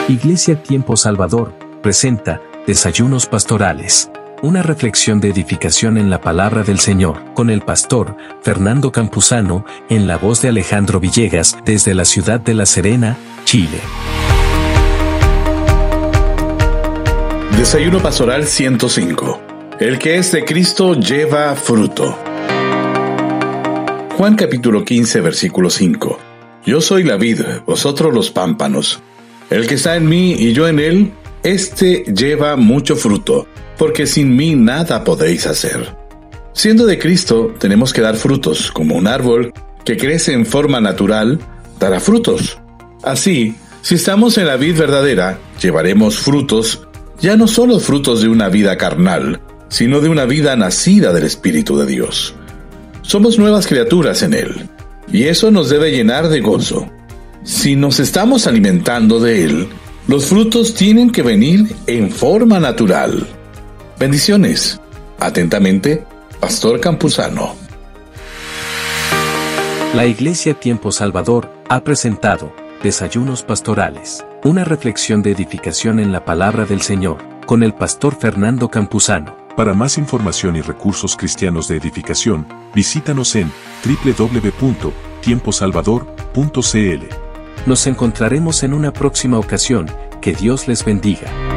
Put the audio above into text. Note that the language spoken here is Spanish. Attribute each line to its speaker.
Speaker 1: Iglesia Tiempo Salvador presenta Desayunos Pastorales, una reflexión de edificación en la palabra del Señor, con el pastor Fernando Campuzano, en la voz de Alejandro Villegas, desde la ciudad de La Serena, Chile.
Speaker 2: Desayuno Pastoral 105. El que es de Cristo lleva fruto. Juan capítulo 15, versículo 5. Yo soy la vid, vosotros los pámpanos. El que está en mí y yo en él, éste lleva mucho fruto, porque sin mí nada podéis hacer. Siendo de Cristo, tenemos que dar frutos, como un árbol que crece en forma natural, dará frutos. Así, si estamos en la vid verdadera, llevaremos frutos, ya no solo frutos de una vida carnal, sino de una vida nacida del Espíritu de Dios. Somos nuevas criaturas en Él, y eso nos debe llenar de gozo. Si nos estamos alimentando de Él, los frutos tienen que venir en forma natural. Bendiciones. Atentamente, Pastor Campuzano.
Speaker 1: La Iglesia Tiempo Salvador ha presentado Desayunos Pastorales, una reflexión de edificación en la palabra del Señor, con el pastor Fernando Campuzano.
Speaker 3: Para más información y recursos cristianos de edificación, visítanos en www.tiemposalvador.cl.
Speaker 1: Nos encontraremos en una próxima ocasión. Que Dios les bendiga.